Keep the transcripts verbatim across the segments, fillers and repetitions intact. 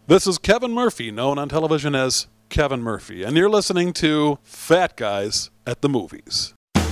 This is Kevin Murphy, known on television as Kevin Murphy, and you're listening to Fat Guys at the Movies.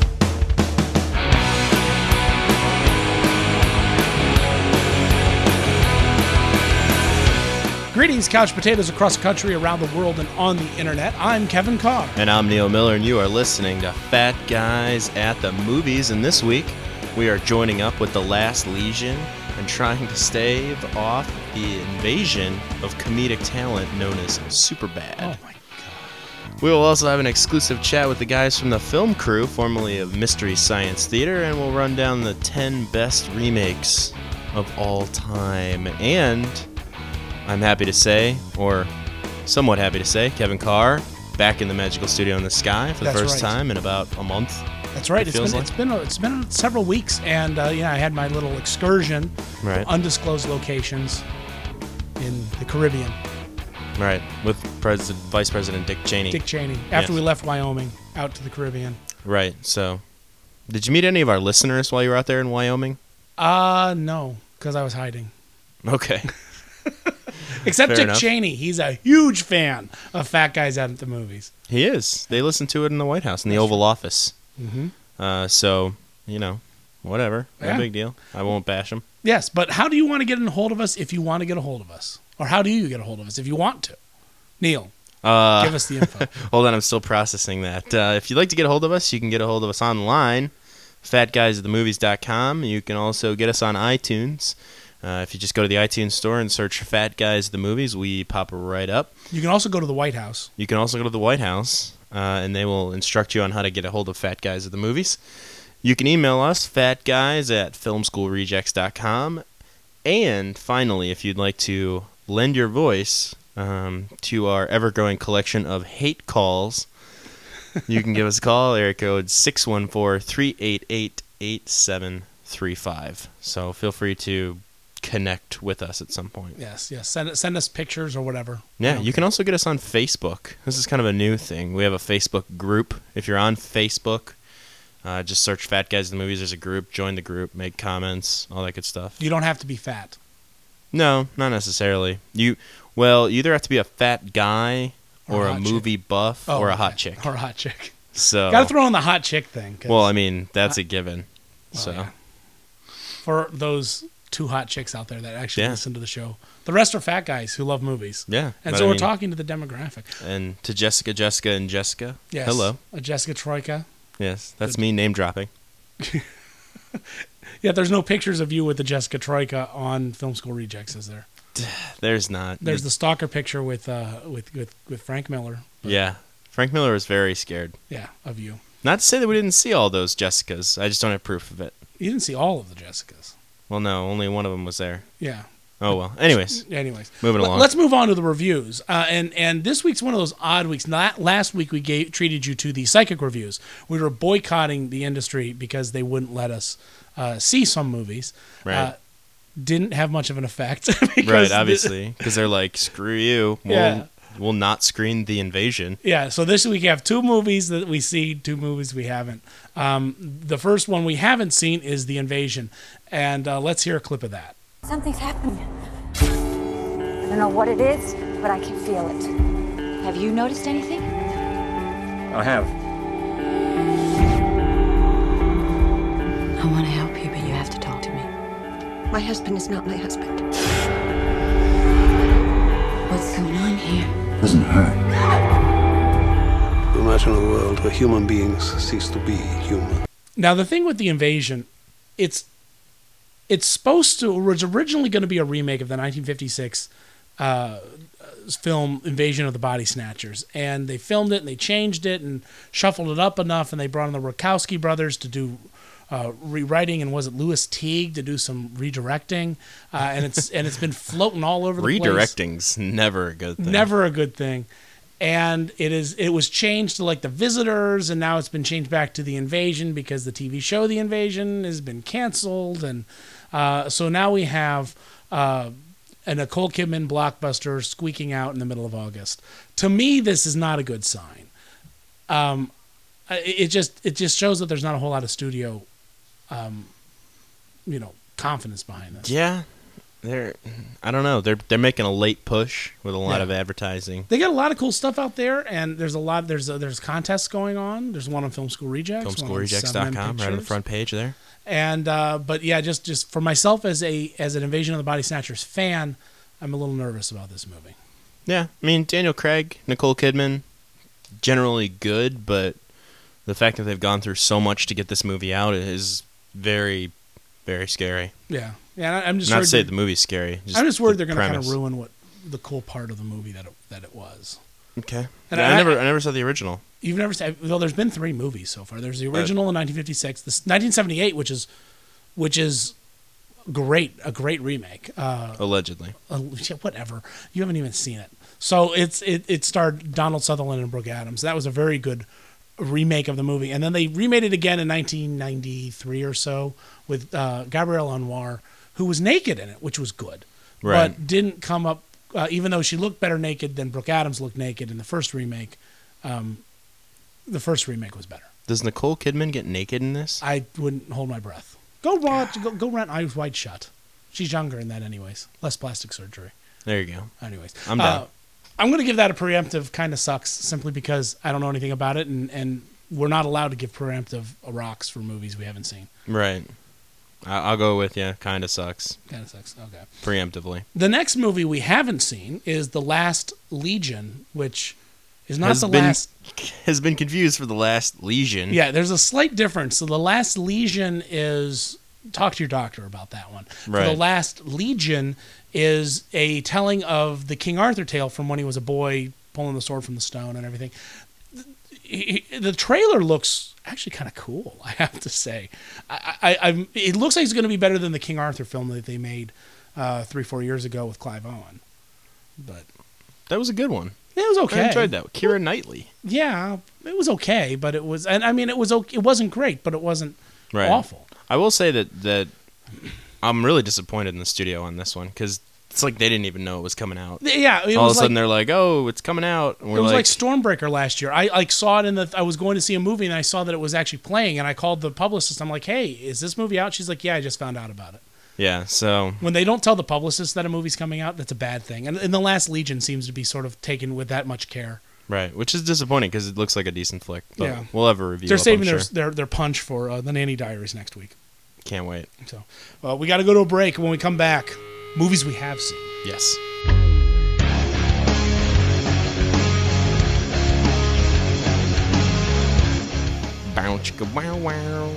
Greetings, couch potatoes across the country, around the world, and on the internet. I'm Kevin Carr. And I'm Neil Miller, and you are listening to Fat Guys at the Movies. And this week, we are joining up with The Last Legion and trying to stave off the invasion of comedic talent known as Superbad. Oh, my God. We will also have an exclusive chat with the guys from the film crew, formerly of Mystery Science Theater, and we'll run down the ten best remakes of all time. And I'm happy to say, or somewhat happy to say, Kevin Carr back in the Magical Studio in the Sky for the That's first right. time in about a month. That's right. It It's feels been, like. it's been it's been several weeks, and uh, yeah, I had my little excursion Right. to undisclosed locations in the Caribbean. Right, with President, Vice President Dick Cheney. Dick Cheney. After Yes. we left Wyoming, out to the Caribbean. Right, so did you meet any of our listeners while you were out there in Wyoming? Uh, no, because I was hiding. Okay. Except Fair Dick enough. Cheney. He's a huge fan of Fat Guys Out at the Movies. He is. They listen to it in the White House, in the Oval Office. Mm-hmm. Uh, so, you know, whatever. No Yeah. big deal. I won't bash him. Yes, but how do you want to get a hold of us if you want to get a hold of us? Or how do you get a hold of us if you want to? Neil, Uh, give us the info. Hold on, I'm still processing that. Uh, if you'd like to get a hold of us, you can get a hold of us online, fat guys at the movies dot com. You can also get us on iTunes. Uh, if you just go to the iTunes store and search Fat Guys at the Movies, we pop right up. You can also go to the White House. You can also go to the White House, uh, and they will instruct you on how to get a hold of Fat Guys at the Movies. You can email us, fatguys at film school rejects dot com. And finally, if you'd like to lend your voice um, to our ever-growing collection of hate calls, you can give us a call, area code six one four, three eight eight, eight seven three five. So feel free to connect with us at some point. Yes, yes. Send send us pictures or whatever. Yeah, know. you can also get us on Facebook. This is kind of a new thing. We have a Facebook group. If you're on Facebook, uh, just search Fat Guys at the Movies. There's a group. Join the group. Make comments. All that good stuff. You don't have to be fat. No, not necessarily. You well, you either have to be a fat guy Or or, a a hot movie buff Oh, or a okay. hot chick. Or a hot chick. So, Got to throw in the hot chick thing. 'cause well, I mean, that's a given. Well, So, yeah. For those two hot chicks out there that actually Yeah. listen to the show, the rest are fat guys who love movies. yeah. And but so I we're mean- talking to the demographic. And to Jessica, Jessica, and Jessica. Yes. Hello. A Jessica Troika. Yes, that's Good. me name dropping. Yeah, there's no pictures of you with the Jessica Troika on Film School Rejects, is there? There's not. There's the stalker picture with uh with with, with Frank Miller. But, Yeah. Frank Miller was very scared. Yeah, of you. Not to say that we didn't see all those Jessicas. I just don't have proof of it. You didn't see all of the Jessicas. Well, no, only one of them was there. Yeah. Oh, well. Anyways, Anyways, moving L- along. Let's move on to the reviews. Uh, and and this week's one of those odd weeks. Not, last week we gave, treated you to the psychic reviews. We were boycotting the industry because they wouldn't let us uh, see some movies. Right. Uh, didn't have much of an effect. because Right, the- obviously. Because they're like, screw you. We'll, Yeah. we'll not screen The Invasion. Yeah, so this week we have two movies that we see, two movies we haven't. Um, the first one we haven't seen is The Invasion. And uh, let's hear a clip of that. Something's happening. I don't know what it is, but I can feel it. Have you noticed anything? I have. I want to help you, but you have to talk to me. My husband is not my husband. What's going on here? Doesn't hurt. Imagine a world where human beings cease to be human. Now, the thing with The Invasion, it's it's supposed to, it was originally going to be a remake of the nineteen fifty-six uh, film Invasion of the Body Snatchers. And they filmed it and they changed it and shuffled it up enough, and they brought in the Wachowski brothers to do uh, rewriting, and was it Louis Teague to do some redirecting? Uh, and it's and it's been floating all over the place. Redirecting's never a good thing. Never a good thing. And it is it was changed to like The Visitors, and now it's been changed back to The Invasion because the T V show The Invasion has been canceled. And uh, so now we have uh, a Nicole Kidman blockbuster squeaking out in the middle of August. To me, this is not a good sign. Um, it, it just it just shows that there's not a whole lot of studio, um, you know, confidence behind this. Yeah. they're I don't know. They're they're making a late push with a lot Yeah. of advertising. They got a lot of cool stuff out there, and there's a lot. There's a, there's contests going on. There's one on Film School Rejects, film school one on rejects seven dot M com, right on the Pictures. front page there. And uh, but yeah, just just for myself as a as an Invasion of the Body Snatchers fan, I'm a little nervous about this movie. Yeah, I mean Daniel Craig, Nicole Kidman, generally good, but the fact that they've gone through so much to get this movie out is very, very scary. Yeah, yeah. I'm just Not to worried say that- the movie's scary. Just I'm just worried the they're going to kind of premise. ruin what the cool part of the movie that it, that it was. Okay. And Yeah, I, I- never, I never saw the original. You've never seen? Well, there's been three movies so far. There's the original in nineteen fifty-six, this nineteen seventy-eight, which is which is great, a great remake. Uh, Allegedly. uh, yeah, whatever. You haven't even seen it. So it's it, it starred Donald Sutherland and Brooke Adams. That was a very good remake of the movie. And then they remade it again in nineteen ninety-three or so with uh, Gabrielle Anwar, who was naked in it, which was good, Right. but didn't come up. Uh, even though she looked better naked than Brooke Adams looked naked in the first remake, um, the first remake was better. Does Nicole Kidman get naked in this? I wouldn't hold my breath. Go watch. Go, go rent Eyes Wide Shut. She's younger in that, anyways. Less plastic surgery. There you go. Anyways, I'm down. Uh, I'm going to give that a preemptive. Kind of sucks, simply because I don't know anything about it, and, and we're not allowed to give preemptive rocks for movies we haven't seen. Right. I- I'll go with you. Kind of sucks. Kind of sucks. Okay. Preemptively. The next movie we haven't seen is The Last Legion, which is not has the been, last. Has been confused for the last Legion. Yeah, there's a slight difference. So The Last Legion is. Talk to your doctor about that one. For The Right. Last Legion is a telling of the King Arthur tale from when he was a boy, pulling the sword from the stone and everything. The, the trailer looks actually kind of cool, I have to say. I, I, I'm, it looks like it's going to be better than the King Arthur film that they made uh, three, four years ago with Clive Owen. But That was a good one. it was okay. I enjoyed that. Keira Knightley. Yeah, it was okay, but it was, and I mean, it was okay. It wasn't great, but it wasn't Right. awful. I will say that, that I'm really disappointed in the studio on this one because it's like they didn't even know it was coming out. Yeah, it All of was a sudden like, they're like, "Oh, it's coming out." And we're it was like, like, Stormbreaker last year. I like saw it in the. I was going to see a movie and I saw that it was actually playing, and I called the publicist. I'm like, "Hey, is this movie out?" She's like, "Yeah, I just found out about it." yeah. So When they don't tell the publicist that a movie's coming out, that's a bad thing. And, and The Last Legion seems to be sort of taken with that much care. right, which is disappointing because it looks like a decent flick. But Yeah. we'll have a review. They're up, saving I'm their, sure. their their punch for uh, the Nanny Diaries next week. Can't wait. So, uh, we got to go to a break. When we come back, movies we have seen. Yes. Bow, chicka, wow, wow.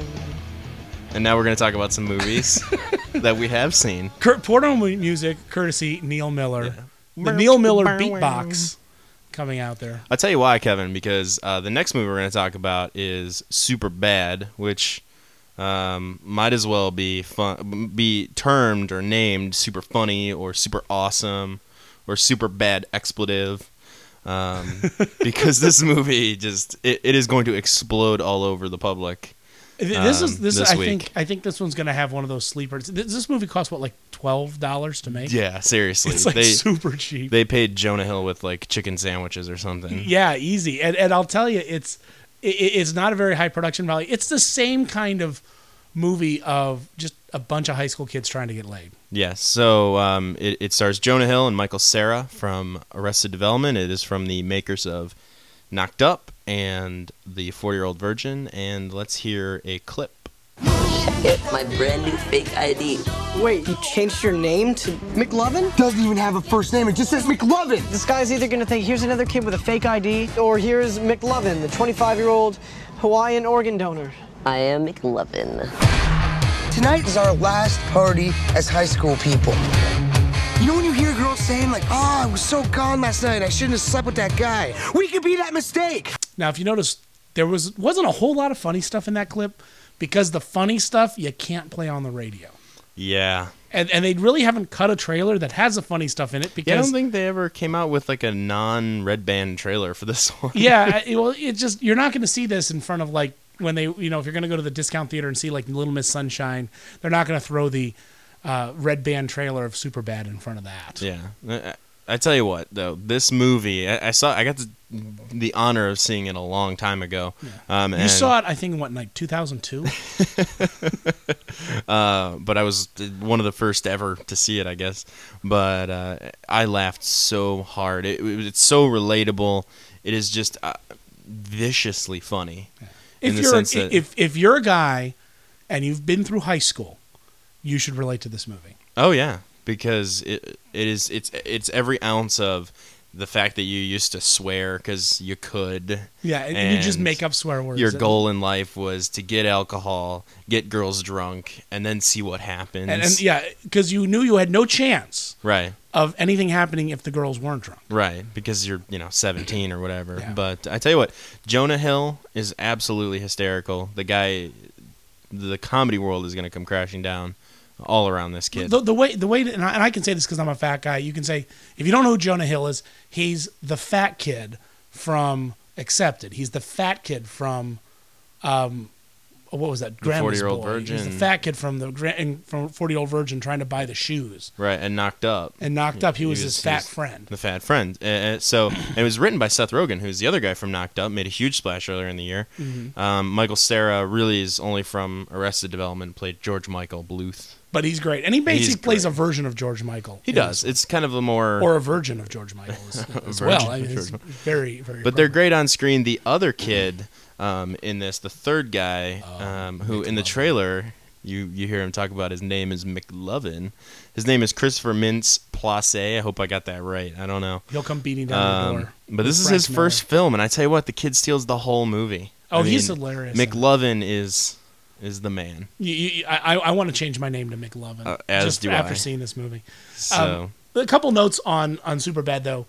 And now we're going to talk about some movies that we have seen. Kurt Porno music, courtesy Neil Miller. The Bow, Neil chicka, Miller bow, beatbox coming out there. I'll tell you why, Kevin, because uh, the next movie we're going to talk about is Super Bad, which um, might as well be fun, be termed or named Super Funny or Super Awesome or Super Bad Expletive. Um, because this movie just it, it is going to explode all over the public. This um, is this, this I week. think I think this one's gonna have one of those sleepers. This, this movie cost what, like twelve dollars to make? Yeah, seriously, It's like they super cheap. they paid Jonah Hill with like chicken sandwiches or something. Yeah, easy. And and I'll tell you, it's it, it's not a very high production value. It's the same kind of movie of just a bunch of high school kids trying to get laid. Yeah, so um, it, it stars Jonah Hill and Michael Cera from Arrested Development. It is from the makers of Knocked Up and The forty-Year-Old Virgin. And let's hear a clip. Get my brand new fake I D. Wait, you changed your name to McLovin? Doesn't even have a first name, it just says McLovin! This guy's either gonna think here's another kid with a fake I D, or here's McLovin, the twenty-five-year-old Hawaiian organ donor. I am McLovin. Tonight is our last party as high school people. You know when you hear girls saying like, oh, I was so gone last night, I shouldn't have slept with that guy. We could be that mistake. Now, if you notice, there was wasn't a whole lot of funny stuff in that clip because the funny stuff you can't play on the radio. Yeah. And and they really haven't cut a trailer that has the funny stuff in it because Yeah, I don't think they ever came out with like a non-red band trailer for this one. yeah, I- well, it just you're not going to see this in front of like when they you know if you're going to go to the discount theater and see like Little Miss Sunshine, they're not going to throw the uh, red band trailer of Superbad in front of that. Yeah. Uh, I tell you what, though, this movie, I, I saw, I got the, the honor of seeing it a long time ago. Yeah. Um, you and, saw it, I think, in what, like two thousand two? uh, but I was one of the first ever to see it, I guess. But uh, I laughed so hard. It, it, it's so relatable. It is just uh, viciously funny. Yeah. In If the you're sense a, that, if if you're a guy and you've been through high school, you should relate to this movie. oh yeah, because it it is it's it's every ounce of the fact that you used to swear because you could. Yeah, and you just and make up swear words. Your goal in life was to get alcohol, get girls drunk, and then see what happens. And, and yeah, because you knew you had no chance right. of anything happening if the girls weren't drunk. Right, because you're, you know, seventeen or whatever. Yeah. But I tell you what, Jonah Hill is absolutely hysterical. The guy, the comedy world is going to come crashing down all around this kid. The, the way, the way, to, and, I, and I can say this because I'm a fat guy. You can say, if you don't know who Jonah Hill is, he's the fat kid from Accepted. He's the fat kid from, um, what was that? Grandma's forty-year-old Boy. Virgin. He's the fat kid from the gra- from forty-year-old Virgin trying to buy the shoes. Right, and Knocked Up. And Knocked Up, he, he was, was his fat he was friend. The fat friend. Uh, so it was written by Seth Rogen, who's the other guy from Knocked Up, made a huge splash earlier in the year. Mm-hmm. Um, Michael Cera really is only from Arrested Development, played George Michael Bluth. But he's great. And he basically He's plays great. a version of George Michael. He does. It's kind of a more... Or a virgin of George Michael as, as well. I mean, it's very, very... But they're great on screen. The other kid um, in this, the third guy, Oh, um, who in the trailer, you, you hear him talk about his name is McLovin. His name is Christopher Mintz-Plasse. I hope I got that right. I don't know. He'll come beating down Um, the door. But this is Frank his Miller. first film, and I tell you what, the kid steals the whole movie. Oh, I he's mean, hilarious. McLovin is is the man. You, you, I, I want to change my name to McLovin. Uh, as just do after I. seeing this movie. So Um, a couple notes on on Superbad though.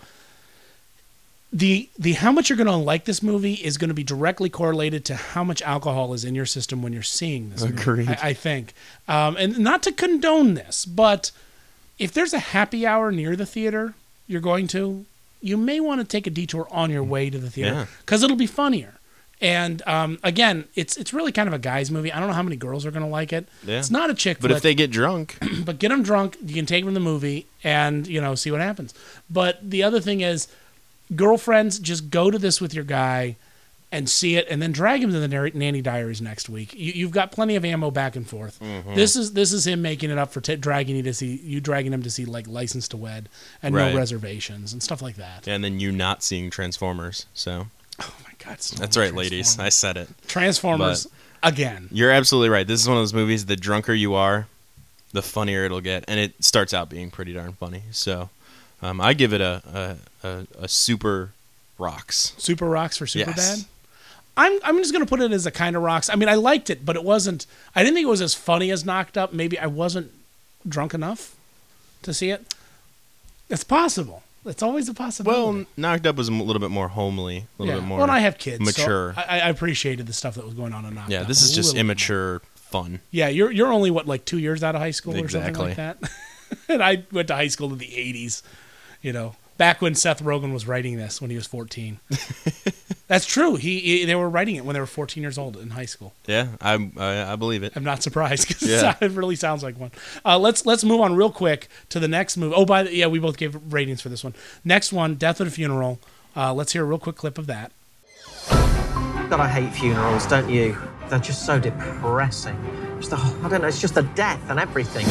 The the how much you're going to like this movie is going to be directly correlated to how much alcohol is in your system when you're seeing this Agreed. movie. I, I think, um, and not to condone this, but if there's a happy hour near the theater you're going to, you may want to take a detour on your way to the Yeah. theater because it'll be funnier. And um, again, it's it's really kind of a guy's movie. I don't know how many girls are going to like it. Yeah. It's not a chick but flick. if they get drunk, But get them drunk. You can take them to the movie and, you know, see what happens. But the other thing is, girlfriends, just go to this with your guy and see it, and then drag him to the Nar- Nanny Diaries next week. You, you've got plenty of ammo back and forth. Mhm. This is this is him making it up for t- dragging you to see you dragging him to see like License to Wed and Right. No Reservations and stuff like that. and then you not seeing Transformers. So Oh my God, still that's on right, ladies. I said it. Transformers But again. You're absolutely right. This is one of those movies. The drunker you are, the funnier it'll get, and it starts out being pretty darn funny. So, um, I give it a a, a, a super rocks. Super rocks for Superbad. Yes. I'm I'm just gonna put it as a kind of rocks. I mean, I liked it, but it wasn't. I didn't think it was as funny as Knocked Up. Maybe I wasn't drunk enough to see it. It's possible. It's always a possibility. Well, Knocked Up was a little bit more homely, a little yeah. bit more. Well, and I have kids. so mature. I, I appreciated the stuff that was going on in Knocked yeah, Up. this is a just little bit immature fun. Yeah, you're you're only what like two years out of high school or something Exactly. like that. And I went to high school in the eighties. You know, back when Seth Rogen was writing this when he was fourteen. That's true. He, he they were writing it when they were fourteen years old in high school. Yeah, I I, I believe it. I'm not surprised because Yeah. it really sounds like one. Uh, let's let's move on real quick to the next movie. Oh, by the yeah, we both gave ratings for this one. Next one, Death at a Funeral. Uh, let's hear a real quick clip of that. God, I hate funerals, don't you? They're just so depressing. Just the whole, I don't know, it's just the death and everything.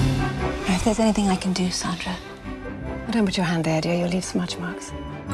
If there's anything I can do, Sandra. Oh, don't put your hand there, dear. You'll leave smudge marks.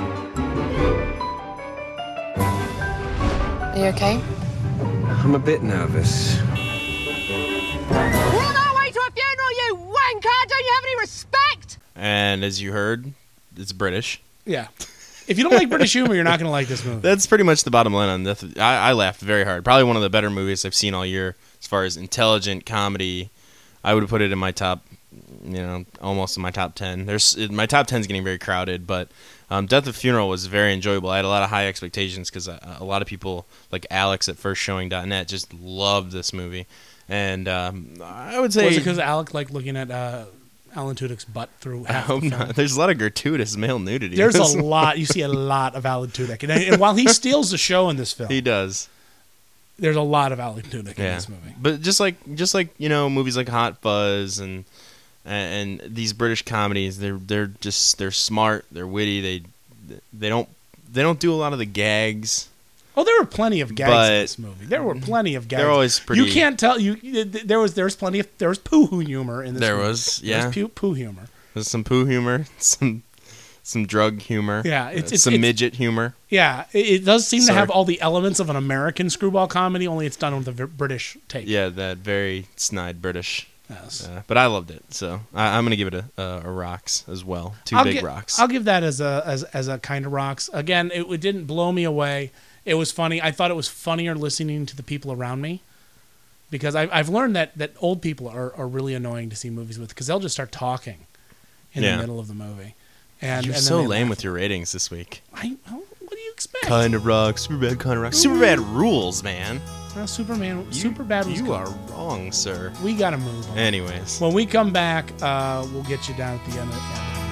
Are you okay? I'm a bit nervous. We're on our way to a funeral, you wanker! Don't you have any respect? And as you heard, it's British. Yeah. If you don't like British humor, you're not going to like this movie. That's pretty much the bottom line on this. I, I laughed very hard. Probably one of the better movies I've seen all year as far as intelligent comedy. I would put it in my top, you know, almost in my top ten. There's my top ten is getting very crowded, but um, Death of Funeral was very enjoyable. I had a lot of high expectations because a, a lot of people like Alex at first showing dot net just loved this movie, and um, I would say Was it because Alec liked looking at uh, Alan Tudyk's butt through I half hope the film? not. There's a lot of gratuitous male nudity. There's a lot. You see a lot of Alan Tudyk, and, and while he steals the show in this film, He does. there's a lot of Alan Tudyk in Yeah, this movie. but just like just like you know movies like Hot Fuzz and And, and these British comedies, they're they're just they're smart, they're witty. They they don't they don't do a lot of the gags. Oh, there were plenty of gags But in this movie. There were plenty of gags. they're always pretty- You can't tell you. There was there was plenty of there was poo humor in this. There movie. was, There yeah. was poo, poo humor. There's some poo humor, some some drug humor, Yeah, it's- uh, it's- some it's- midget humor. Yeah, it, it does seem to Sorry. have all the elements of an American screwball comedy, only it's done with a v- British take. Yeah, that very snide British. Yes. Uh, but I loved it, so I, I'm gonna give it a, a, a rocks as well. Two I'll big gi- rocks. I'll give that as a as as a kind of rocks. Again, it, it didn't blow me away. It was funny. I thought it was funnier listening to the people around me, because I, I've learned that that old people are, are really annoying to see movies with, because they'll just start talking in Yeah. the middle of the movie. And You're and then so they lame laugh. with your ratings this week. I, oh, what do you expect? Kind of rocks, super bad, kind of rocks, super bad rules, man. Well, Superman, super bad. Was You good. are wrong, sir. We gotta move on. Anyways, When we come back, uh, we'll get you down at the end of the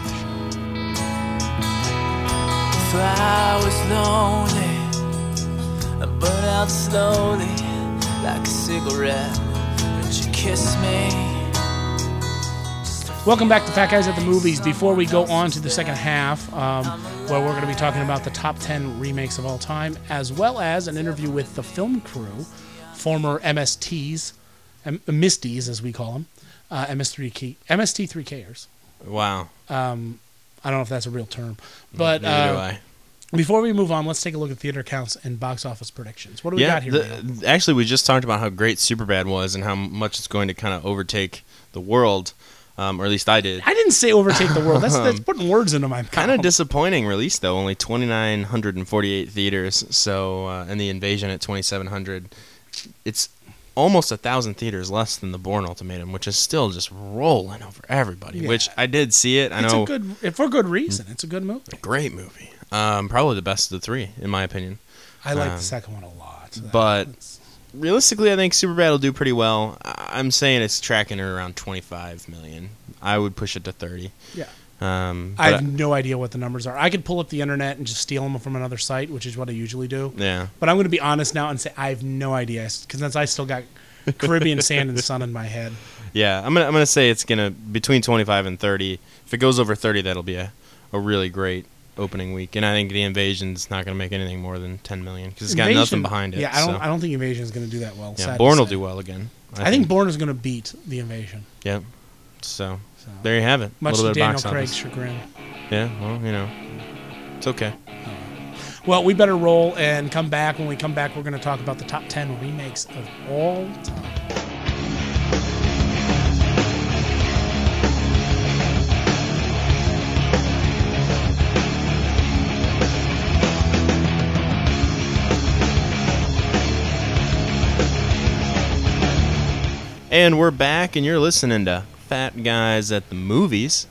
If I was lonely, I burn out slowly like a cigarette. Would you kiss me? Welcome back to Fat Guys at the Movies. Before we go on to the second half, um, where we're going to be talking about the top ten remakes of all time, as well as an interview with the film crew, former M S Ts, M- Misties as we call them, uh, M S three K, M S T three Kers. wow. Um, I don't know if that's a real term, but Neither do uh, I. before we move on, let's take a look at theater counts and box office predictions. What do we yeah, got here? the- Neil? actually, we just talked about how great Superbad was and how much it's going to kind of overtake the world, um, or at least I did. I didn't say overtake the world. That's that's putting words into my mouth. Kind of disappointing release though. Only two thousand nine hundred forty-eight theaters. So, uh, and the Invasion at twenty-seven hundred. It's almost a thousand theaters less than the Bourne Ultimatum, which is still just rolling over everybody. Yeah. Which I did see it. I It's know, a good, if for good reason. It's a good movie. great movie. Um, probably the best of the three, in my opinion. I like Um, the second one a lot. But realistically, I think Superbad will do pretty well. I- I'm saying it's tracking at around twenty-five million. I would push it to thirty. Yeah. Um, I but have no idea what the numbers are. I could pull up the internet and just steal them from another site, which is what I usually do. Yeah. But I'm going to be honest now and say I have no idea, because I still got Caribbean Sand and Sun in my head. Yeah, I'm gonna I'm gonna say it's gonna between twenty-five and thirty. If it goes over thirty, that'll be a, a really great opening week. And I think the Invasion's not gonna make anything more than ten million because it's got Invasion- nothing behind it. Yeah, I don't. so. I don't think Invasion is going to do that well. Yeah, sad to Bourne will say. do well again. I, think Bourne is going to beat the Invasion. Yep. So, there you have it. Much a little to bit of Daniel box Craig's office. chagrin. Yeah. Well, you know, it's okay. Well, we better roll and come back. When we come back, we're going to talk about the top ten remakes of all time. And we're back, and you're listening to Fat Guys at the Movies.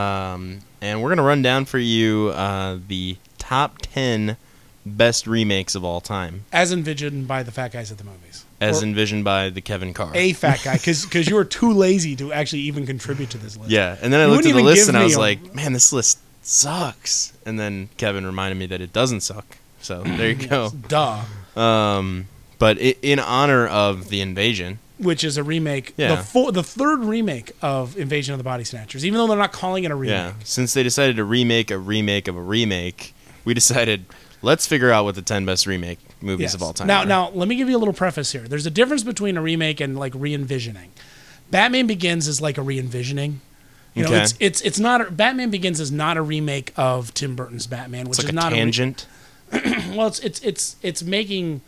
Um, and we're going to run down for you uh, the top ten best remakes of all time, As envisioned by the Fat Guys at the Movies. as Or envisioned by the Kevin Carr. a fat guy, because you were too lazy to actually even contribute to this list. Yeah, and then I You looked at wouldn't the even list give and I me was a- like, man, this list sucks. And then Kevin reminded me that it doesn't suck. So there you go. Duh. Um, but i in honor of the Invasion, Which is a remake, Yeah. the four, the third remake of Invasion of the Body Snatchers, even though they're not calling it a remake. yeah, since they decided to remake a remake of a remake, we decided let's figure out what the ten best remake movies Yes. of all time Now, are. now, let me give you a little preface here. There's a difference between a remake and like re-envisioning. Batman Begins is like a re-envisioning. You know, Okay. it's it's it's not. A, Batman Begins is not a remake of Tim Burton's Batman, which it's like is a not tangent. a. Re- well, it's it's it's it's making.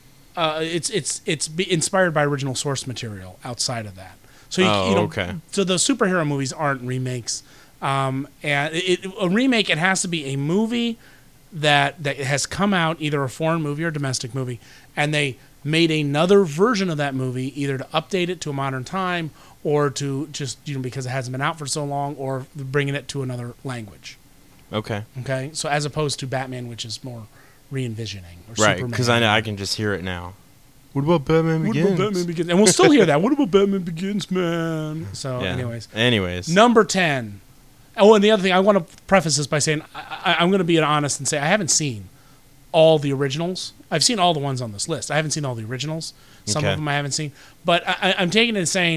Uh, it's it's it's be inspired by original source material outside of that. So you, Oh, you know, okay. so the superhero movies aren't remakes. Um, and it, a remake, it has to be a movie that that has come out, either a foreign movie or a domestic movie, and they made another version of that movie, either to update it to a modern time or to just, you know, because it hasn't been out for so long, or bringing it to another language. Okay. Okay, so as opposed to Batman, which is more re-envisioning, or Right, Superman. because I know I can just hear it now. What about Batman What Begins? about Batman Begins? And we'll still hear that. What about Batman Begins, man? So, Yeah. anyways. Anyways. Number ten. Oh, and the other thing, I want to preface this by saying I, I, I'm going to be honest and say I haven't seen all the originals. I've seen all the ones on this list. I haven't seen all the originals. Some Okay. of them I haven't seen. But I, I- I'm taking it and saying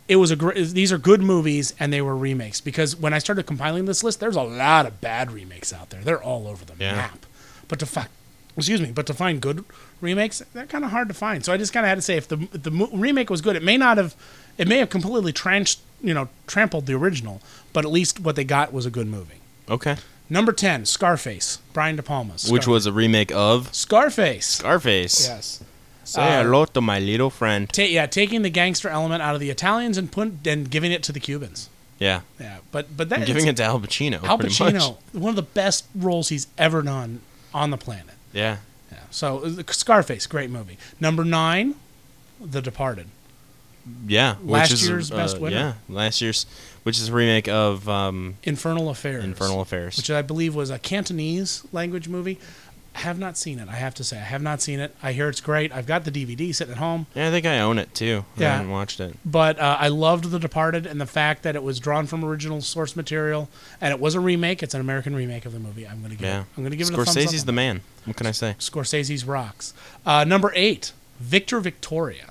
it was a gr- these are good movies and they were remakes, because when I started compiling this list, there's a lot of bad remakes out there. They're all over the Yeah. map. But to find, excuse me, but to find good remakes, they're kind of hard to find. So I just kind of had to say, if the if the mo- remake was good, it may not have, it may have completely trans, you know, trampled the original, but at least what they got was a good movie. Okay. Number ten, Scarface, Brian De Palma's. Which Scarface. was a remake of Scarface. Scarface. Yes. Say Uh, hello to my little friend. Ta- yeah, taking the gangster element out of the Italians and put and giving it to the Cubans. Yeah. Yeah, but but that I'm giving it's- it to Al Pacino. Al pretty Pacino, much. one of the best roles he's ever done on the planet. Yeah. Yeah. So uh, Scarface, great movie. Number nine, The Departed. Yeah. Last which is, year's uh, best winner. Yeah. Last year's, which is a remake of um, Infernal Affairs. Infernal Affairs. Which I believe was a Cantonese language movie. I have not seen it. I have to say, I have not seen it. I hear it's great. I've got the D V D sitting at home. Yeah, I think I own it too. I Yeah. haven't watched it. But uh, I loved The Departed, and the fact that it was drawn from original source material, and it was a remake. It's an American remake of the movie. I'm going to give Yeah. it. I'm going to give it a thumbs up. Scorsese's the man. What can I say? Scorsese's rocks. Uh, number eight, Victor Victoria.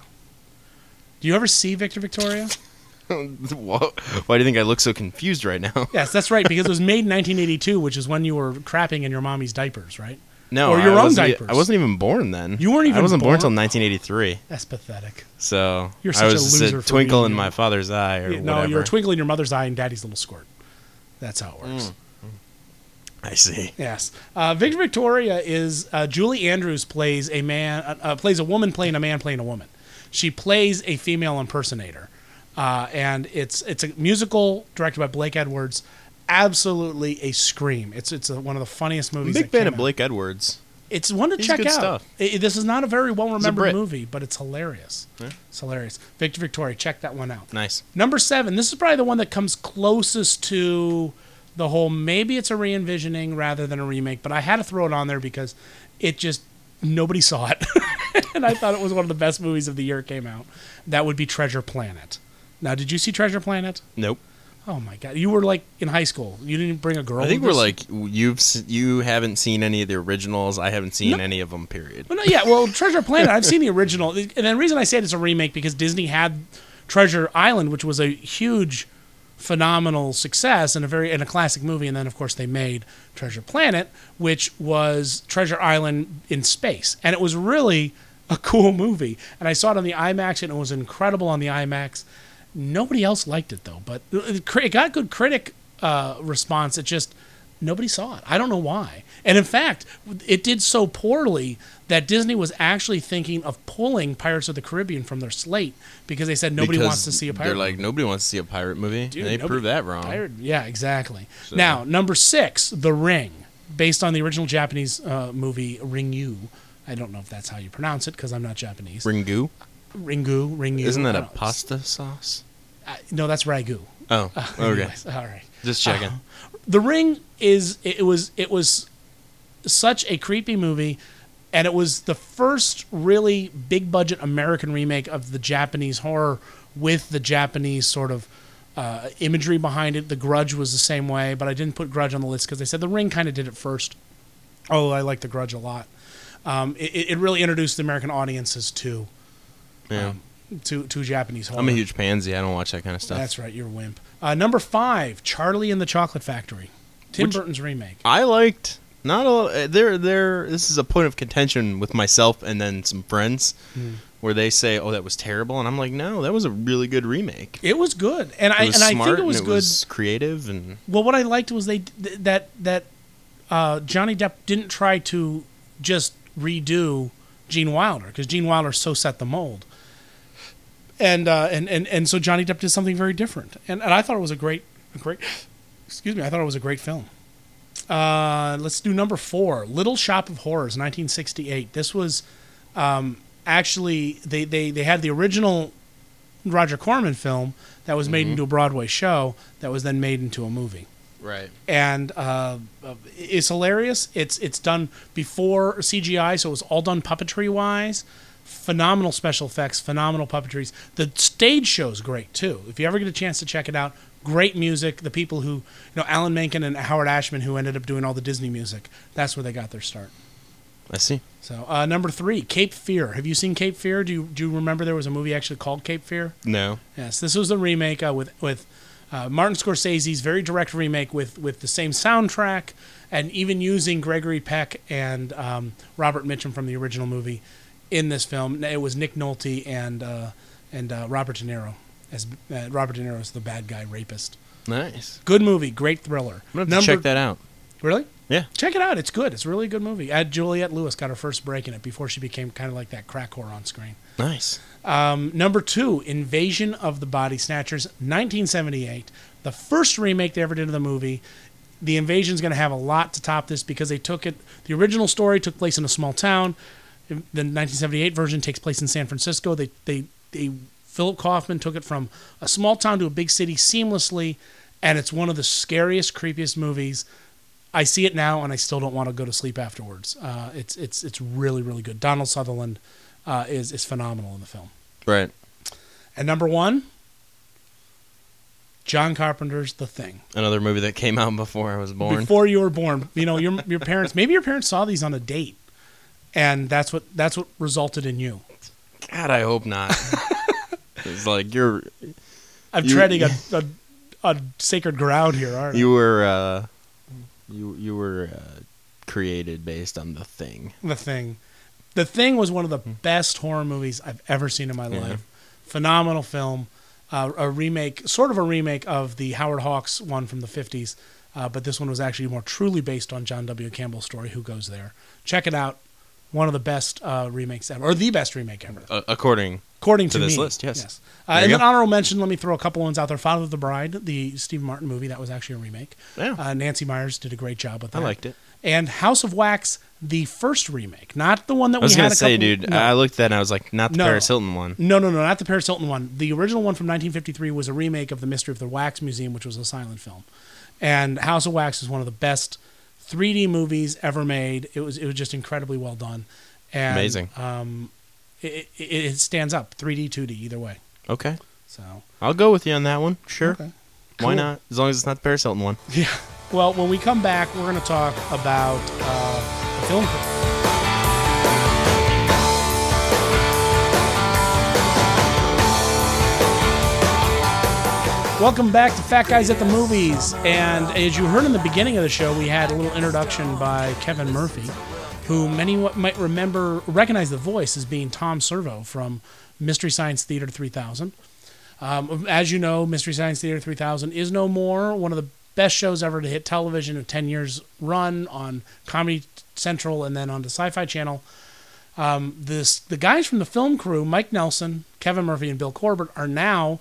Do you ever see Victor Victoria? Whoa. Why do you think I look so confused right now? Yes, that's right, because it was made in nineteen eighty-two, which is when you were crapping in your mommy's diapers, right? No, or your I own wasn't, diapers. I wasn't even born then. You weren't even I wasn't born born? until nineteen eighty-three. That's pathetic. So You're I such a was loser a for twinkle being in you. my father's eye, or Yeah, no, whatever. you're a twinkle in your mother's eye and daddy's little squirt. That's how it works. Mm. I see. Yes, uh, Victor Victoria is uh, Julie Andrews plays a man, uh, uh, plays a woman playing a man playing a woman. She plays a female impersonator, uh, and it's it's a musical directed by Blake Edwards. Absolutely a scream. It's it's a, one of the funniest I'm a movies. big that fan came of out. Blake Edwards. It's one to He's check good out. stuff. I- this is not a very well remembered Brit. movie, but it's hilarious. Yeah. It's hilarious. Victor Victoria, check that one out. Nice. Number seven. This is probably the one that comes closest to the whole. Maybe it's a re-envisioning rather than a remake, but I had to throw it on there because it just nobody saw it, and I thought it was one of the best movies of the year it came out. That would be Treasure Planet. Now, did you see Treasure Planet? Nope. Oh my God, you were like in high school. You didn't bring a girl. I think to we're this? like you've s- you haven't seen any of the originals. I haven't seen No. any of them. Period. Well, no, yeah, well, Treasure Planet, I've seen the original. And the reason I say it's a remake because Disney had Treasure Island, which was a huge, phenomenal success and a very and a classic movie. And then, of course, they made Treasure Planet, which was Treasure Island in space. And it was really a cool movie. And I saw it on the IMAX, and it was incredible on the IMAX. Nobody else liked it, though. But it got good critic uh, response. It just... Nobody saw it. I don't know why. And in fact, it did so poorly that Disney was actually thinking of pulling Pirates of the Caribbean from their slate because they said nobody Because wants to see a pirate They're like movie. nobody wants to see a pirate movie. Dude, and they nobody- proved that wrong. Pirate- yeah, exactly. So- Now, number six, The Ring, based on the original Japanese uh, movie Ringu. I don't know if that's how you pronounce it because I'm not Japanese. Ringu. Ringu, Ringu. Isn't that I a don't know. pasta sauce? Uh, no, that's ragu. Oh, Uh, okay. anyways, all right. Just checking. Uh, the Ring is it, it was it was such a creepy movie, and it was the first really big budget American remake of the Japanese horror with the Japanese sort of uh, imagery behind it. The Grudge was the same way, but I didn't put Grudge on the list because they said The Ring kind of did it first. Oh, I like The Grudge a lot. Um, it, it really introduced the American audiences to Yeah. um, to to Japanese horror. I'm a huge pansy. I don't watch that kind of stuff. That's right, you're a wimp. Uh, number five, Charlie and the Chocolate Factory, Tim Which- Burton's remake. I liked not a there there. This is a point of contention with myself and then some friends, Hmm. where they say, "Oh, that was terrible," and I'm like, "No, that was a really good remake. It was good, and It I was and I smart think it was and good. was creative and Well, what I liked was they th- that that uh, Johnny Depp didn't try to just redo Gene Wilder because Gene Wilder so set the mold, and uh, and and and so Johnny Depp did something very different, and and I thought it was a great, a great, excuse me, I thought it was a great film. Uh, let's do number four, Little Shop of Horrors, nineteen sixty-eight. This was um, actually they, they they had the original Roger Corman film that was made Mhm. into a Broadway show that was then made into a movie. right. And uh, it's hilarious. It's it's done before C G I, so it was all done puppetry wise. Phenomenal special effects, phenomenal puppetries. The stage show's great too. If you ever get a chance to check it out, great music. The people who, you know, Alan Menken and Howard Ashman, who ended up doing all the Disney music, that's where they got their start. I see. So uh, number three, Cape Fear. Have you seen Cape Fear? Do you do you remember there was a movie actually called Cape Fear? No. Yes, this was the remake uh, with with uh, Martin Scorsese's very direct remake with with the same soundtrack and even using Gregory Peck and um, Robert Mitchum from the original movie in this film. It was Nick Nolte and uh, and uh, Robert De Niro as uh, Robert De Niro as the bad guy rapist. Nice. Good movie, great thriller. I'm gonna have to check that out. Really? Yeah. Check it out. It's good. It's a really good movie. Uh, Juliette Lewis got her first break in it before she became kind of like that crack whore on screen. Nice. Um, number two, Invasion of the Body Snatchers, nineteen seventy-eight. The first remake they ever did of the movie. The Invasion's going to have a lot to top this because they took it. The original story took place in a small town. The nineteen seventy-eight version takes place in San Francisco. They, they, they, Philip Kaufman took it from a small town to a big city seamlessly, and it's one of the scariest, creepiest movies. I see it now, and I still don't want to go to sleep afterwards. Uh, it's it's it's really really good. Donald Sutherland uh, is is phenomenal in the film. Right. And number one, John Carpenter's The Thing. Another movie that came out before I was born. Before you were born, you know your your parents. Maybe your parents saw these on a date, and that's what that's what resulted in you. God, I hope not. It's like you're. I'm you, treading a, a a sacred ground here, aren't I? You were. Uh, You you were uh, created based on The Thing. The Thing. The Thing was one of the best horror movies I've ever seen in my Yeah. life. Phenomenal film. Uh, a remake, sort of a remake of the Howard Hawks one from the fifties, uh, but this one was actually more truly based on John W. Campbell's story, Who Goes There. Check it out. One of the best uh, remakes ever, or the best remake ever. Uh, according According to, to this me. list, yes. yes. Uh, and an honorable mention, let me throw a couple ones out there. Father of the Bride, the Stephen Martin movie, that was actually a remake. Yeah. Uh, Nancy Myers did a great job with that. I liked it. And House of Wax, the first remake, not the one that I was we gonna had a say, couple, dude, no. I looked at that and I was like, not the No. Paris Hilton one. No, no, no, not the Paris Hilton one. The original one from nineteen fifty-three was a remake of The Mystery of the Wax Museum, which was a silent film. And House of Wax is one of the best three D movies ever made. It was it was just incredibly well done. And, Amazing. Um, it, it, it stands up, three D, two D, either way. Okay. So I'll go with you on that one. Sure. Okay. Why Cool. not? As long as it's not the Paris Hilton one. Yeah. Well, when we come back, we're going to talk about uh, the film crew. Welcome back to Fat Guys at the Movies. And as you heard in the beginning of the show, we had a little introduction by Kevin Murphy, who many might remember, recognize the voice as being Tom Servo from Mystery Science Theater three thousand. Um, as you know, Mystery Science Theater three thousand is no more. One of the best shows ever to hit television, a ten years run on Comedy Central and then on the Sci-Fi Channel. Um, this the guys from the film crew, Mike Nelson, Kevin Murphy, and Bill Corbett, are now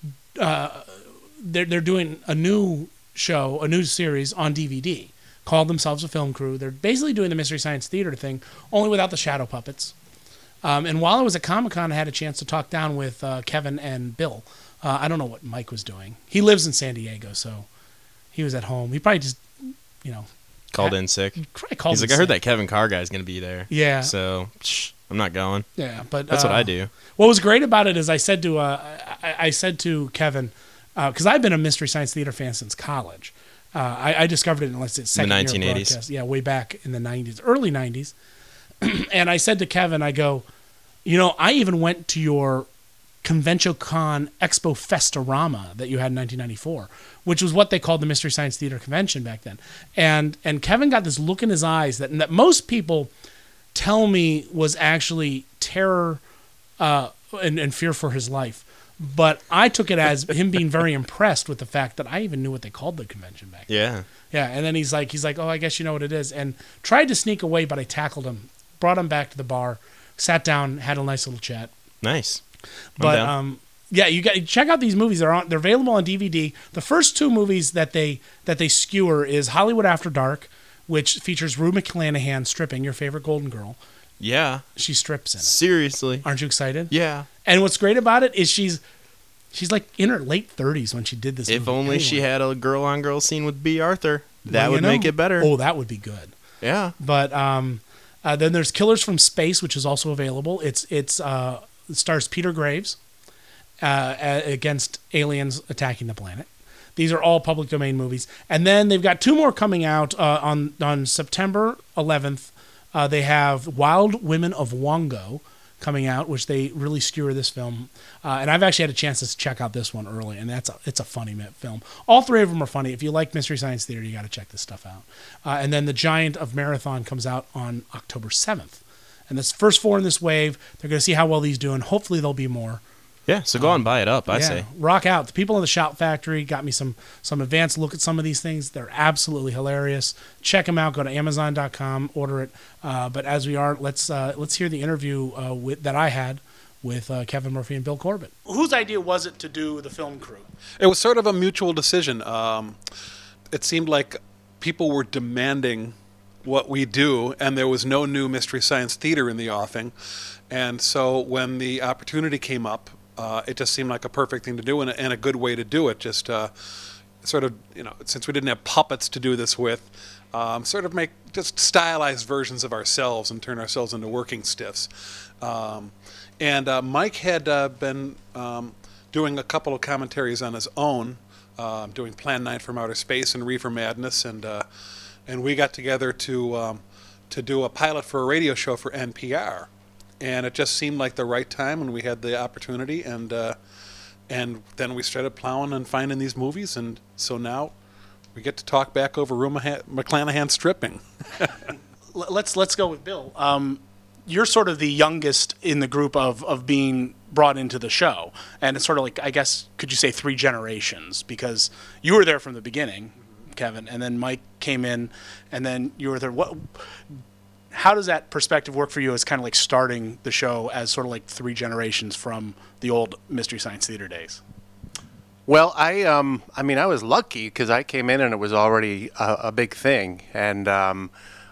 uh, they're they're doing a new show, a new series on D V D called themselves a Film Crew. They're basically doing the Mystery Science Theater thing, only without the shadow puppets. Um, and while I was at Comic-Con, I had a chance to talk down with uh, Kevin and Bill. Uh, I don't know what Mike was doing. He lives in San Diego, so he was at home. He probably just, you know... Called had, in sick. Called He's in like, I heard sick. that Kevin Carr guy's going to be there. Yeah. So, shh, I'm not going. Yeah, but... That's uh, what I do. What was great about it is I said to uh, I, I said to Kevin, because uh, I've been a Mystery Science Theater fan since college. Uh, I, I discovered it in let's say second the year nineteen eighties. broadcast. Yeah, way back in the nineties, early nineties. And I said to Kevin, I go, you know, I even went to your ConventionCon Expo Festorama that you had in nineteen ninety-four, which was what they called the Mystery Science Theater Convention back then. And and Kevin got this look in his eyes that that most people tell me was actually terror uh, and, and fear for his life. But I took it as him being very impressed with the fact that I even knew what they called the convention back then. Yeah. Yeah, and then he's like, he's like, oh, I guess you know what it is. And tried to sneak away, but I tackled him, brought him back to the bar, sat down, had a nice little chat. Nice. I'm But down. um, yeah, you got check out these movies. They're on. They're available on D V D. The first two movies that they that they skewer is Hollywood After Dark, which features Rue McClanahan stripping, your favorite Golden Girl. Yeah. She strips in it. Seriously. Aren't you excited? Yeah. And what's great about it is she's she's like in her late thirties when she did this If movie. only she Anyway. had a girl-on-girl scene with B. Arthur. That Well, you would know. make it better. Oh, that would be good. Yeah. But um, uh, then there's Killers from Space, which is also available. It's it's uh, it stars Peter Graves uh, a- against aliens attacking the planet. These are all public domain movies. And then they've got two more coming out uh, on on September eleventh. Uh, they have Wild Women of Wongo coming out, which they really skewer this film. Uh, and I've actually had a chance to check out this one early, and that's a, it's a funny film. All three of them are funny. If you like Mystery Science Theater, you got to check this stuff out. Uh, and then The Giant of Marathon comes out on October seventh. And this first four in this wave, they're going to see how well these do, and hopefully there'll be more. Yeah, so go um, and buy it up, I yeah, say. Rock out. The people in the Shout Factory got me some some advanced look at some of these things. They're absolutely hilarious. Check them out. Go to amazon dot com, order it. Uh, but as we are, let's uh, let's hear the interview uh, with, that I had with uh, Kevin Murphy and Bill Corbett. Whose idea was it to do the film crew? It was sort of a mutual decision. Um, it seemed like people were demanding what we do, and there was no new Mystery Science Theater in the offing. And so when the opportunity came up, Uh, it just seemed like a perfect thing to do and a, and a good way to do it. Just uh, sort of, you know, since we didn't have puppets to do this with, um, sort of make just stylized versions of ourselves and turn ourselves into working stiffs. Um, and uh, Mike had uh, been um, doing a couple of commentaries on his own, uh, doing Plan nine from Outer Space and Reefer Madness, and uh, and we got together to um, to do a pilot for a radio show for N P R. And it just seemed like the right time when we had the opportunity, and uh, and then we started plowing and finding these movies, and so now we get to talk back over Rue McClanahan stripping. let's let's go with Bill. Um, you're sort of the youngest in the group of of being brought into the show, and it's sort of like, I guess, could you say three generations, because you were there from the beginning, Kevin, and then Mike came in, and then you were there. What? How does that perspective work for you as kind of like starting the show as sort of like three generations from the old Mystery Science Theater days? Well, I um, I mean, I was lucky because I came in and it was already a, a big thing, and um,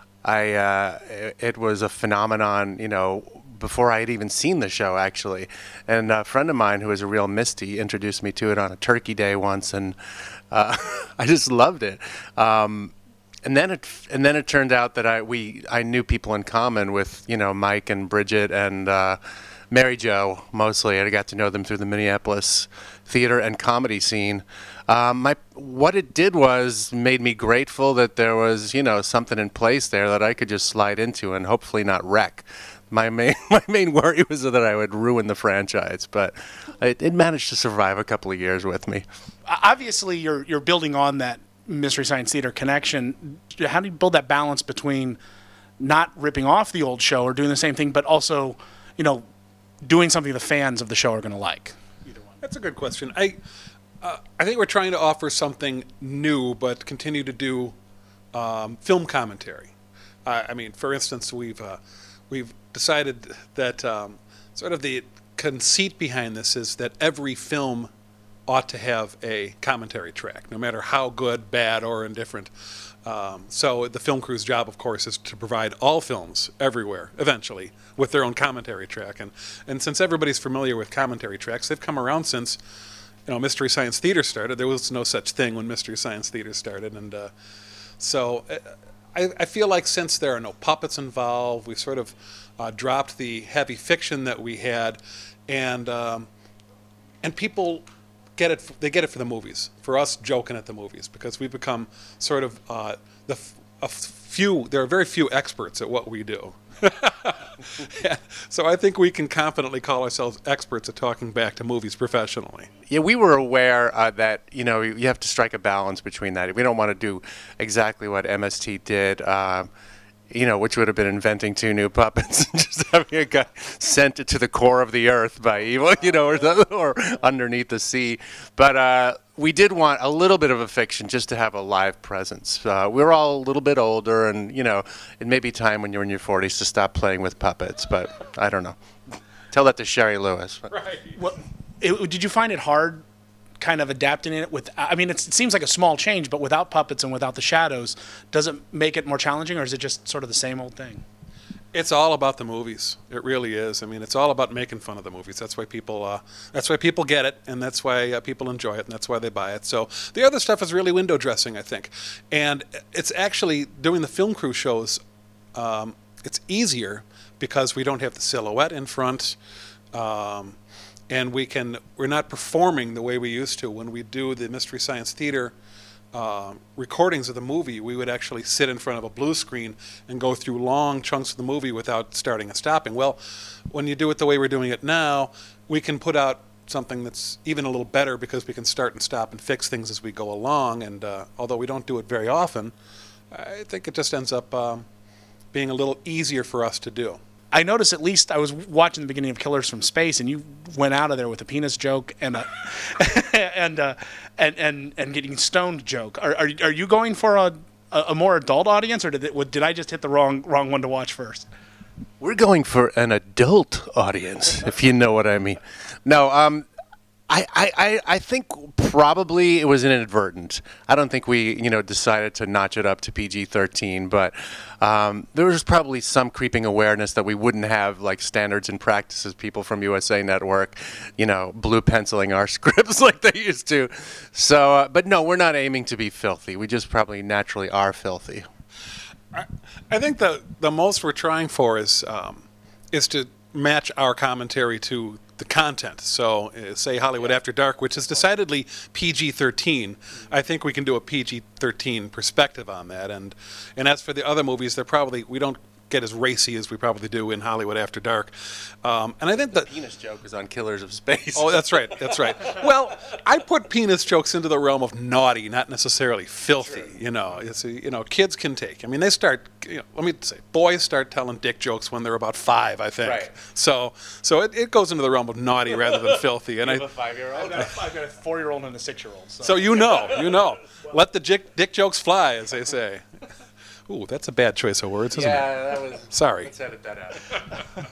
I uh, it, it was a phenomenon, you know, before I had even seen the show, actually. And a friend of mine who is a real Misty introduced me to it on a Turkey Day once, and uh, I just loved it. Um, And then it and then it turned out that I we I knew people in common with, you know, Mike and Bridget and uh, Mary Jo mostly. I got to know them through the Minneapolis theater and comedy scene. Um, my what it did was made me grateful that there was, you know, something in place there that I could just slide into and hopefully not wreck. My main my main worry was that I would ruin the franchise, but it, it managed to survive a couple of years with me. Obviously, you're you're building on that Mystery Science Theater connection. How do you build that balance between not ripping off the old show or doing the same thing, but also, you know, doing something the fans of the show are going to like? Either one. That's a good question. I uh, I think we're trying to offer something new, but continue to do um, film commentary. Uh, I mean, for instance, we've uh, we've decided that um, sort of the conceit behind this is that every film ought to have a commentary track, no matter how good, bad, or indifferent. Um, so the film crew's job, of course, is to provide all films everywhere, eventually, with their own commentary track. And and since everybody's familiar with commentary tracks, they've come around since, you know, Mystery Science Theater started. There was no such thing when Mystery Science Theater started. And uh, so I, I feel like since there are no puppets involved, we sort of uh, dropped the heavy fiction that we had, and um, and people get it. They get it for the movies, for us joking at the movies, because we've become sort of uh, the a few. There are very few experts at what we do. Yeah, so I think we can confidently call ourselves experts at talking back to movies professionally. Yeah, we were aware uh, that, you know, you have to strike a balance between that. We don't want to do exactly what M S T did, uh, you know, which would have been inventing two new puppets and just having a guy sent it to the core of the earth by evil, you know, or, the, or underneath the sea. But uh, we did want a little bit of a fiction just to have a live presence. Uh, we're all a little bit older, and, you know, it may be time when you're in your forties to stop playing with puppets, but I don't know. Tell that to Sherry Lewis. Right. Well, it, did you find it hard kind of adapting it with, I mean, it's, it seems like a small change, but without puppets and without the shadows, does it make it more challenging, or is it just sort of the same old thing? It's all about the movies. It really is. I mean, it's all about making fun of the movies. That's why people. Uh, that's why people get it, and that's why uh, people enjoy it, and that's why they buy it. So the other stuff is really window dressing, I think, and it's actually doing the film crew shows. Um, it's easier because we don't have the silhouette in front, um, and we can. We're not performing the way we used to when we do the Mystery Science Theater uh, recordings of the movie, we would actually sit in front of a blue screen and go through long chunks of the movie without starting and stopping. Well, when you do it the way we're doing it now, we can put out something that's even a little better because we can start and stop and fix things as we go along. And uh, although we don't do it very often, I think it just ends up um, being a little easier for us to do. I noticed, at least I was watching the beginning of Killers from Space, and you went out of there with a penis joke and a and, uh, and and and getting stoned joke. Are are, are you going for a, a more adult audience, or did it, did I just hit the wrong wrong one to watch first? We're going for an adult audience, if you know what I mean. No, um, I, I, I think probably it was inadvertent. I don't think we, you know, decided to notch it up to P G thirteen, but um, there was probably some creeping awareness that we wouldn't have like standards and practices people from U S A Network, you know, blue penciling our scripts like they used to. So, uh, but no, we're not aiming to be filthy. We just probably naturally are filthy. I, I think the the most we're trying for is um, is to match our commentary to the content. So, uh, say Hollywood After Dark, which is decidedly P G thirteen. I think we can do a P G thirteen perspective on that. And and as for the other movies, they're probably we don't get as racy as we probably do in Hollywood After Dark. Um, and I think the that penis joke is on Killers of Space. Oh, that's right. That's right. Well, I put penis jokes into the realm of naughty, not necessarily filthy. Sure. You know, it's a, you know, kids can take. I mean, they start. You know, let me say, boys start telling dick jokes when they're about five, I think. Right. So, so it, it goes into the realm of naughty rather than filthy. And you I have a five-year-old. I've got a, I've got a four-year-old and a six-year-old. So, so you know, you know, let the dick, dick jokes fly, as they say. Ooh, that's a bad choice of words, isn't yeah, it? that was. Sorry. Let's edit that out.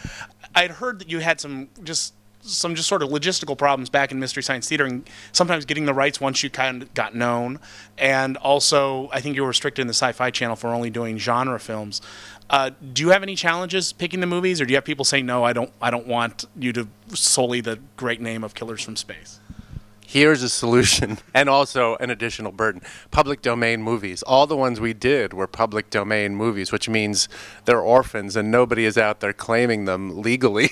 I'd heard that you had some just some just sort of logistical problems back in Mystery Science Theater, and sometimes getting the rights once you kind of got known, and also I think you were restricted in the Sci-Fi Channel for only doing genre films. Uh, do you have any challenges picking the movies, or do you have people say no? I don't. I don't want you to solely the great name of Killers from Space. Here's a solution, and also an additional burden. Public domain movies. All the ones we did were public domain movies, which means they're orphans and nobody is out there claiming them legally.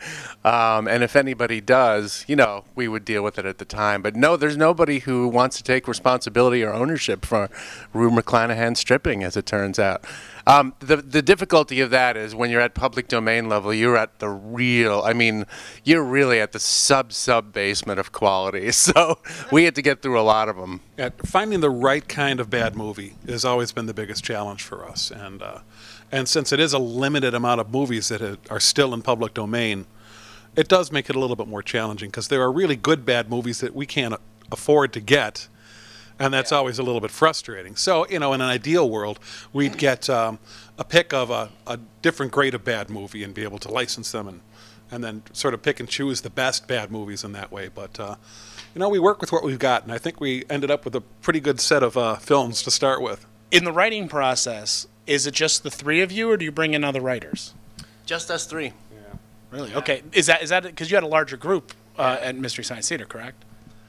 um, and if anybody does, you know, we would deal with it at the time. But no, there's nobody who wants to take responsibility or ownership for Rue McClanahan stripping, as it turns out. Um, the the difficulty of that is when you're at public domain level, you're at the real, I mean, you're really at the sub-sub basement of quality. So we had to get through a lot of them. Yeah, finding the right kind of bad movie has always been the biggest challenge for us. And uh, and since it is a limited amount of movies that are still in public domain, it does make it a little bit more challenging because there are really good bad movies that we can't afford to get. And that's yeah. always a little bit frustrating. So, you know, in an ideal world, we'd get um, a pick of a, a different grade of bad movie and be able to license them and, and then sort of pick and choose the best bad movies in that way. But, uh, you know, we work with what we've got, and I think we ended up with a pretty good set of uh, films to start with. In the writing process, is it just the three of you, or do you bring in other writers? Just us three. Yeah. Really? Yeah. Okay. Is that is that because you had a larger group uh, at Mystery Science Theater, correct?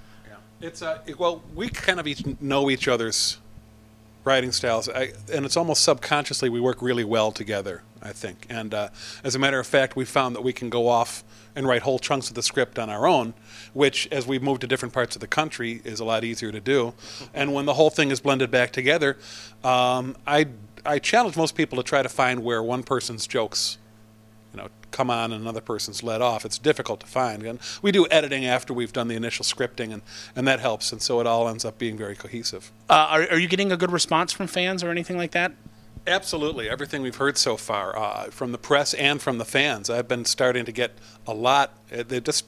It's uh, well, we kind of each know each other's writing styles, I, and it's almost subconsciously we work really well together, I think. And uh, as a matter of fact, we found that we can go off and write whole chunks of the script on our own, which, as we've moved to different parts of the country, is a lot easier to do. And when the whole thing is blended back together, um, I I challenge most people to try to find where one person's jokes, you know, come on and another person's let off. It's difficult to find. And we do editing after we've done the initial scripting, and, and that helps. And so it all ends up being very cohesive. Uh, are, are you getting a good response from fans or anything like that? Absolutely. Everything we've heard so far, uh, from the press and from the fans, I've been starting to get a lot. They just,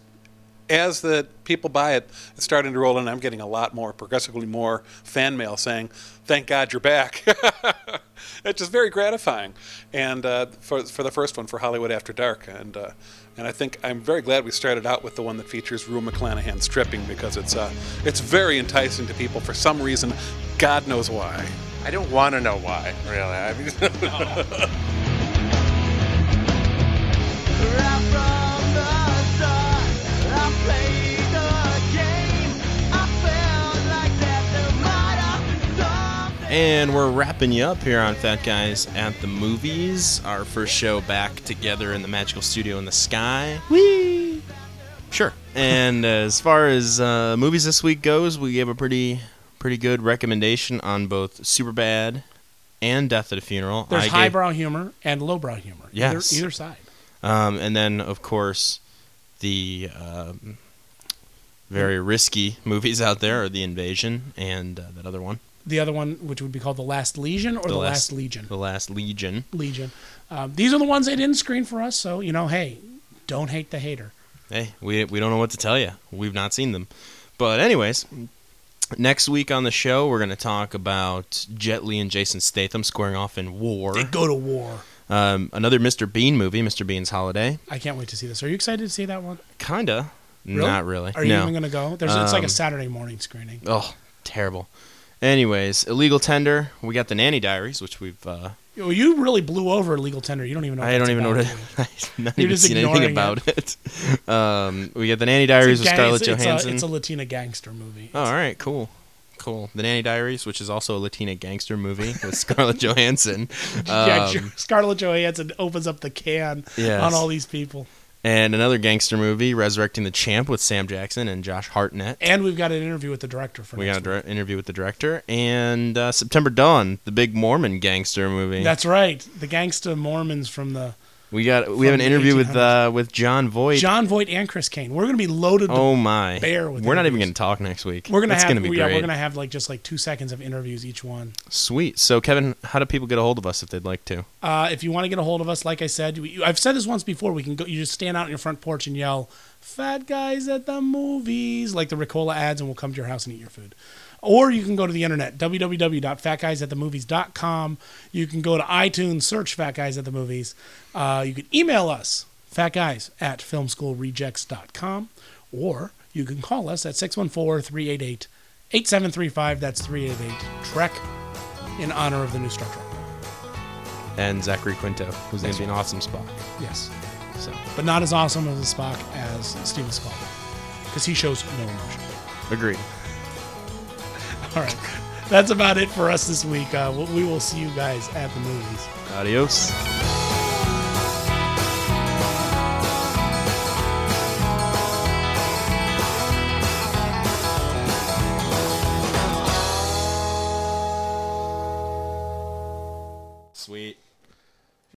as the people buy it, it's starting to roll in. I'm getting a lot more, progressively more fan mail saying, "Thank God you're back." It's just very gratifying. And uh, for for the first one, for Hollywood After Dark, and uh, and I think I'm very glad we started out with the one that features Rue McClanahan stripping, because it's uh, it's very enticing to people for some reason. God knows why. I don't want to know why, really. I mean, And we're wrapping you up here on Fat Guys at the Movies, our first show back together in the magical studio in the sky. Whee! Sure. And as far as uh, movies this week goes, we gave a pretty pretty good recommendation on both Superbad and Death at a Funeral. There's I gave- highbrow humor and lowbrow humor. Yes. Either, either side. Um, and then, of course, the um, very risky movies out there are The Invasion and uh, that other one. The other one, which would be called The Last Legion or The, Last, Legion? The Last Legion. Legion. Um, these are the ones they didn't screen for us, so, you know, hey, don't hate the hater. Hey, we we don't know what to tell you. We've not seen them. But anyways, next week on the show, we're going to talk about Jet Li and Jason Statham squaring off in war. They go to war. Um, another Mister Bean movie, Mister Bean's Holiday. I can't wait to see this. Are you excited to see that one? Kinda. Really? Not really. Are you no. even going to go? There's, it's like a Um, Saturday morning screening. Oh, terrible. Anyways, Illegal Tender. We got the Nanny Diaries, which we've... Uh, Well, you really blew over Legal Tender. You don't even know what I don't it's even know about, what it, I've not You're even just seen anything ignoring about it. um, we got the Nanny Diaries with It's a gang- Scarlett it's, it's Johansson. A, it's a Latina gangster movie. Oh, all right, cool. Cool. The Nanny Diaries, which is also a Latina gangster movie with Scarlett Johansson. yeah, Um, Scarlett Johansson opens up the can Yes. on all these people. and another gangster movie, Resurrecting the Champ with Sam Jackson and Josh Hartnett. And we've got an interview with the director for We next got an interview with the director. And uh, September Dawn, the big Mormon gangster movie. That's right. The gangsta Mormons from the We got we have an from the interview with eighteen uh, with John Voight. John Voight and Chris Kane. We're going to be loaded to oh my! bear with We're not even interviews. going to talk next week. We're gonna It's have gonna be yeah, great. we're gonna have like just like two seconds of interviews each one. Sweet. So Kevin, how do people get a hold of us if they'd like to? Uh, if you want to get a hold of us, like I said, we, I've said this once before. We can go. You just stand out on your front porch and yell, "Fat guys at the movies," like the Ricola ads, and we'll come to your house and eat your food. Or you can go to the internet, w w w dot fat guys at the movies dot com. You can go to iTunes, search Fat Guys at the Movies. Uh, you can email us, fatguys at film school rejects dot com. Or you can call us at six one four, three eight eight, eight seven three five. That's three eight eight, Trek, in honor of the new Star Trek. And Zachary Quinto, who's going to be an awesome Spock. Yes. So, But not as awesome as a Spock as Steven Spielberg, because he shows no emotion. agreed. All right. That's about it for us this week. Uh, we will see you guys at the movies. Adios.